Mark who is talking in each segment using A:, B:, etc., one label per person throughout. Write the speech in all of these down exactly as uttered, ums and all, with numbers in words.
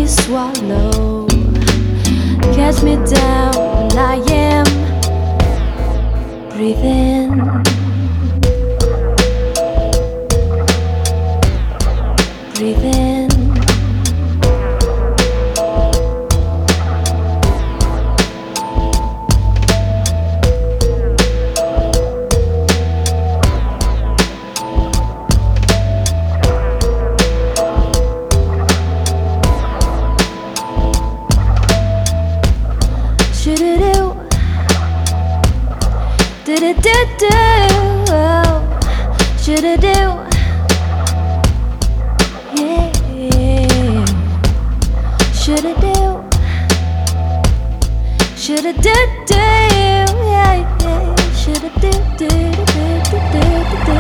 A: you swallow, catch me down when I am breathing. Breathing. Should-a-do, do-da-do-do, should-a-do, yeah, should-a-do, should-a-do-do, yeah, yeah, should-a-do, do-do-do-do-do-do,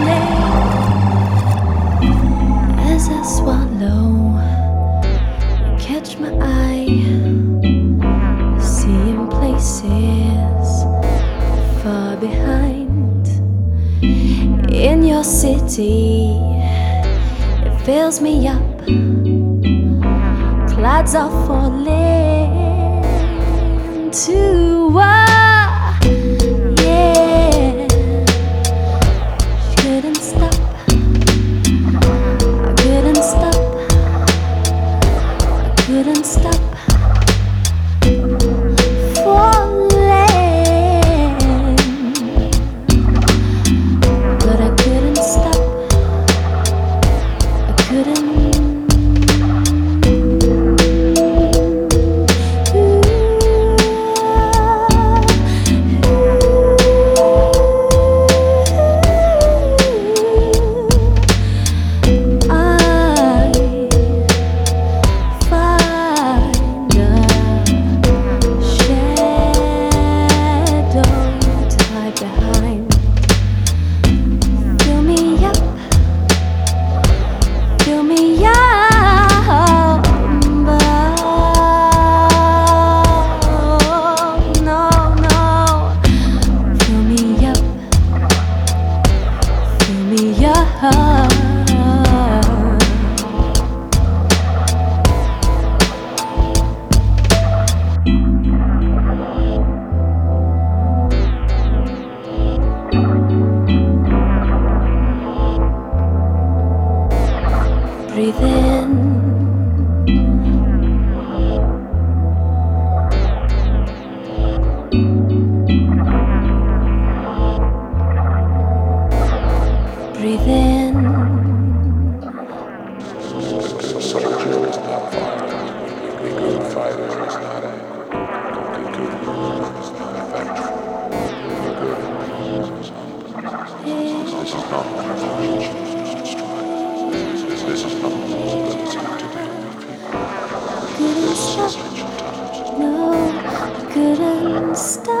A: yeah. As I swallow, you catch my eye, seeing places far behind. In your city, it fills me up. Clouds are falling to what? Yeah, couldn't stop. I couldn't stop. I couldn't stop. Breathe in. Breathe in.
B: Soldier is not fire. A good fighter is not a complete good ruler, is not a factory. A good is humble. This is not relationship, this is strife. This, this is not ability to deal with people. This is ancient times.
A: No, I couldn't stop.